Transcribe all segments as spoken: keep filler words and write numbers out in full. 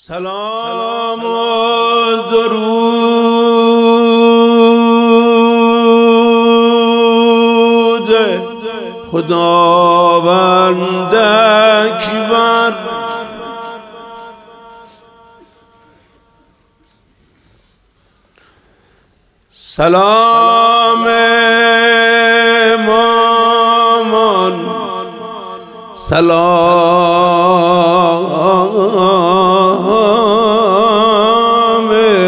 سلام و درود خداوند اکبر، سلام امامان، سلام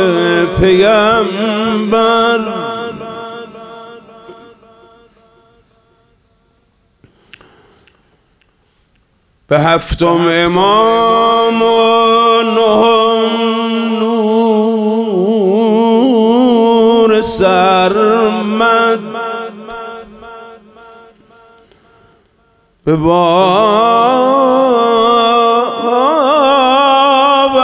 پیغمبر، به هفتم امام و نهم نور سرمد، به باب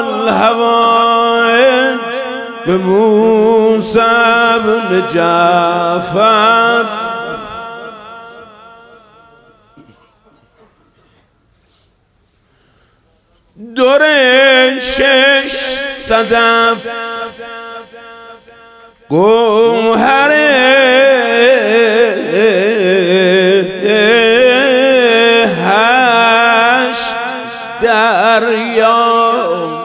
الحوائج به موسی بن جعفر، دور شش صدف گوهر هشت دریا،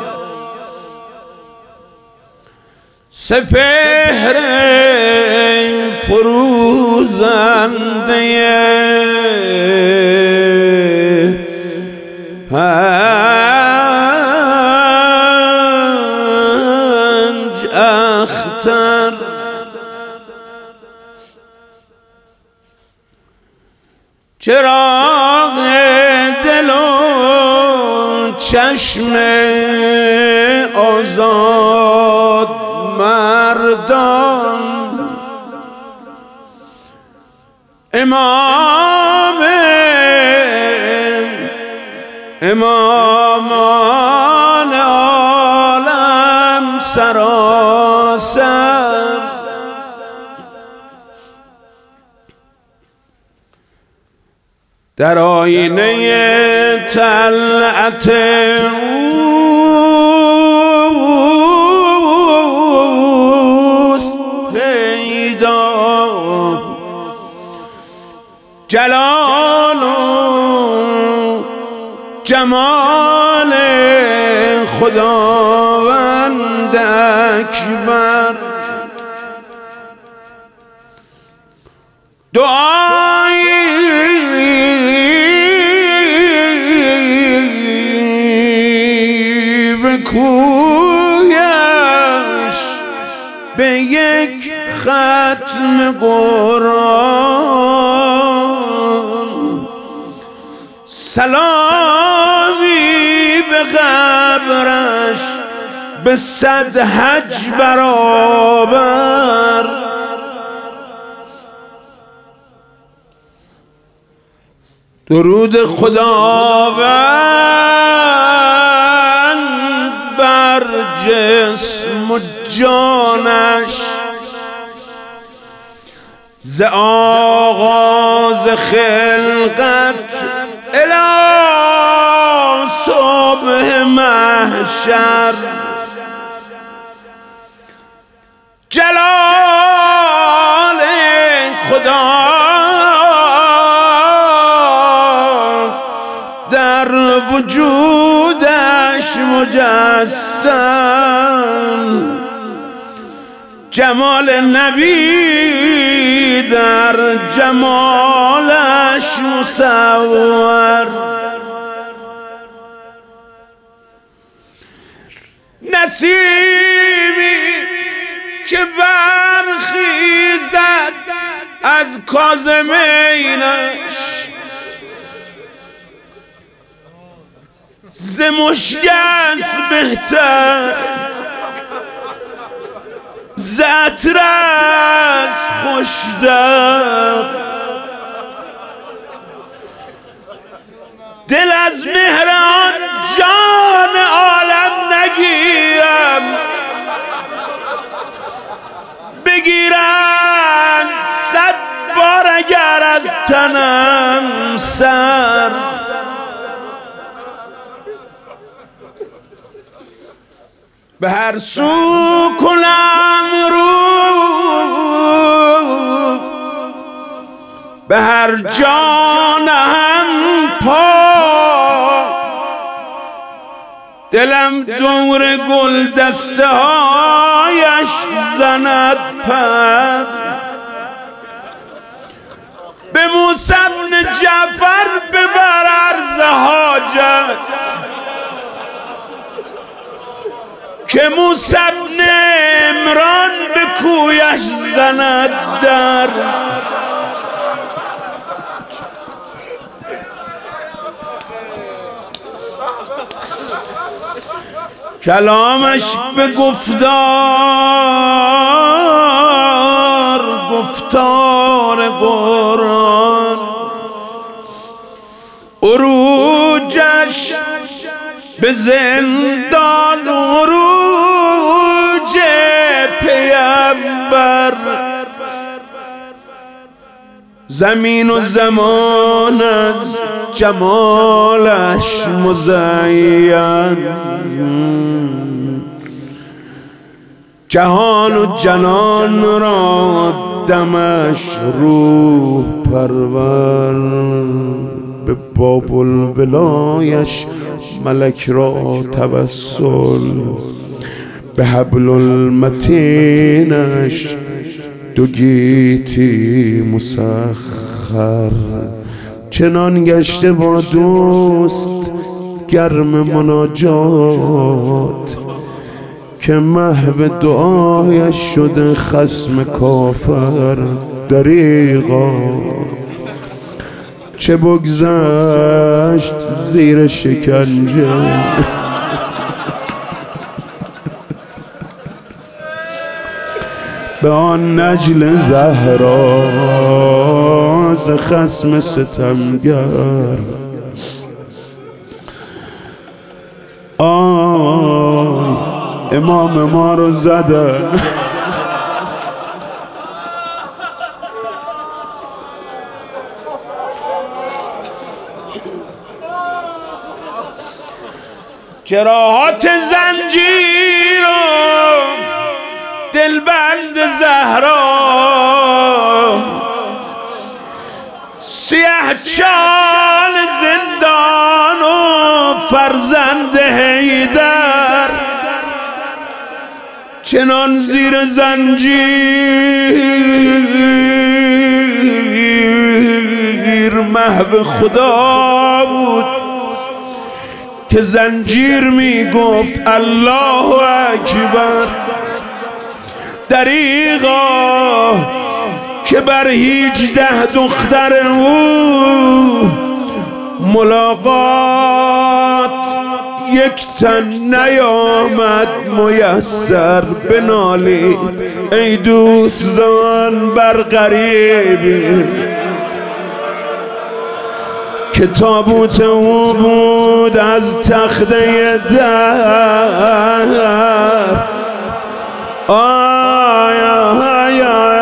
سپهر فروزنده پنج اختر، چراغ دل و چشم آزاد مردان، امام امامان عالم سراسر، در آینه طلعت اوست پیدا، جلال و جمال خداوند اکبر، دعایی بکویش به یک ختم قرآن، سلامی به قبرش به صد حج برابر، درود خداوند بر جسم و جانش، ز آغاز خلقت الی صبح محشر، جلال خدا در وجودش مجسم، جمال نبی در جمالش مصور، نسیمی که برخیزد از کاظمینش، ز مشک است بهتر، ز عطر است خوش‌تر، دل از مهر آن جان عالم نگیرم، بگیرند صد بار اگر از تنم سر، به هر سو کنم رو، به هر جانم پا، دلم دور گل دسته هایش زند پر. به موسی بن جعفر ببر عرض حاجت، که موسی بن عمران به کویش زند در. کلامش به گفتار، گفتار قرآن، عروجش به زندان، عروج پیامبر. زمین و زمان از جمالش مزین، جهان و جنان را دمش روح پرور. به باب الولایش ملک را توسل، به حبل المتینش دو گیتی مسخر. چنان گشته با دوست گرم مناجات، که محو دعایش شده خصم کافر. دریغا چه بگذشت زیر شکنجه، به آن نجل زهرا ز خصم ستمگر. آی امام ما رو زدن، جراحات زنجیر و دلبند زهرا، سیه چال زندان و فرزند حیدر. چنان زیر زنجیر محو خدا بود، که زنجیر می گفت الله اکبر. دریغا که بر هیجده دختر او ملاقات یک تن نیامد میسر. بنالید ای دوستان بر غریبی، که تابوت او بود از تخته در. آی آی آی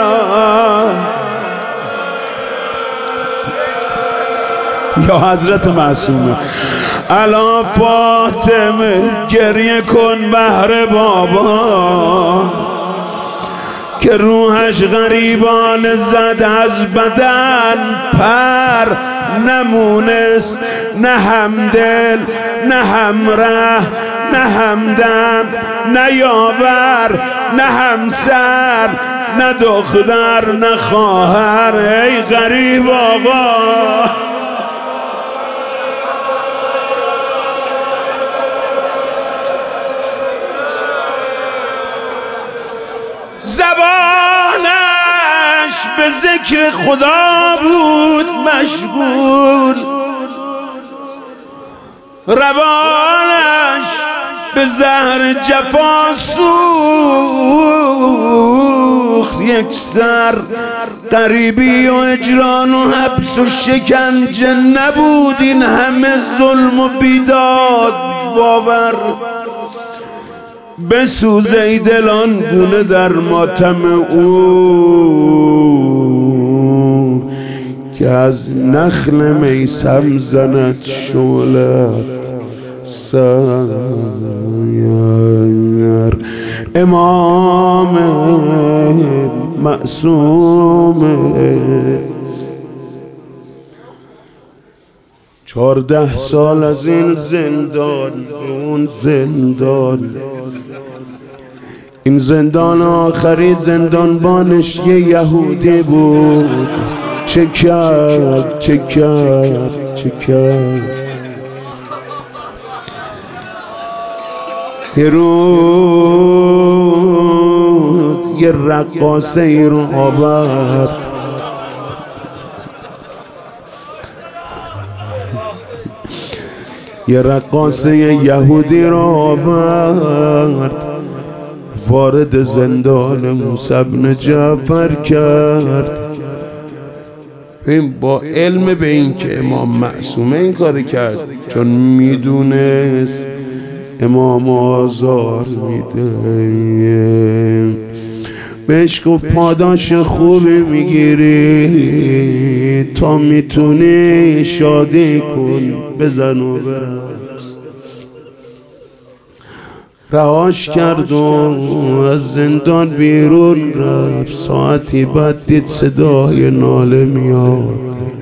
یا حضرت معصومه. الا فاطمه گریه کن بهر بابا، که روحش غریبان زد از بدن پر. نمونست نه همدل نه همره نه همدم نه یاور نه همسر نه دختر نه خواهر. ای غریب آقا زبانش به ذکر خدا بود مشغول، روانش به زهر جفا سوخت یک سر. غریبی و اجران و حبس و شکنجه نبود این همه ظلم و بیداد باور. بسوزه ای دلان گونه در ماتم او، که از نخل میسم زند شعلت سیر. امام معصوم. چهارده سال از این زندان اون زندان، این زندان آخری زندانبانش یه یهودی بود. چه کرد چه کرد چه کرد. یه روز یه رقاصه ای رو آورد، یه رقاصه یهودی رو آورد، وارد زندان موسی بن جعفر کرد. این با علم به این که امام معصومه این کار کرد، چون میدونست امام آزار میده. بهش گفت پاداش خوبی میگیری، تا میتونی شادی کن، بزن و برقص. رهاش کرد و از زندان بیرون رفت. ساعتی بعد دید صدای ناله میاد.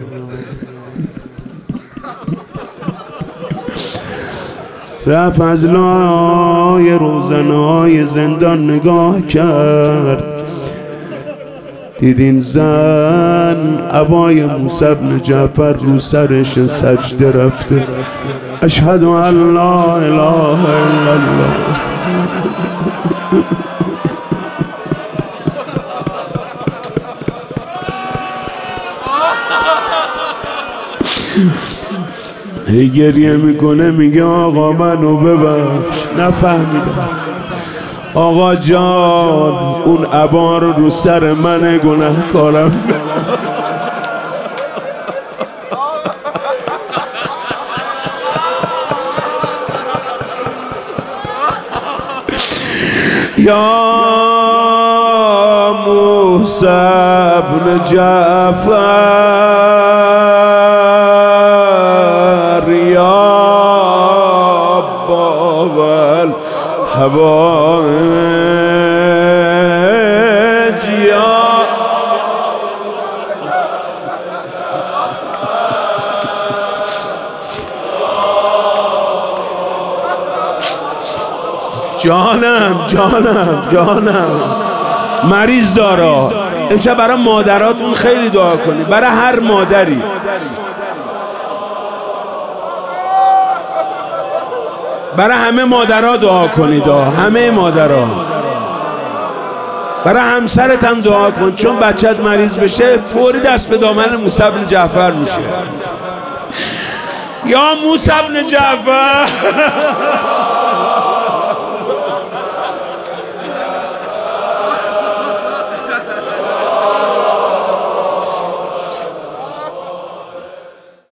رفت از لای روزنهای زندان نگاه کرد، دید این زن عبای موسی بن جعفر رو سرش سجده رفته. اشهد ان لا اله الا الله. هی گریه میکنه، میگه آقا منو ببخش، نفهمیدم. آقا جان اون عبا رو رو سر من گناهکارم. یا موسی بن جعفر یا بابل حوائج یا جانم جانم جانم مریض دارا. امشب برای مادراتون خیلی دعا کنید، برای هر مادری. برای همه مادرها دعا کنید، همه مادرها. برای همسرت هم دعا کن، چون بچت مریض بشه فوری دست به دامن موسی بن جعفر میشه. یا موسی بن جعفر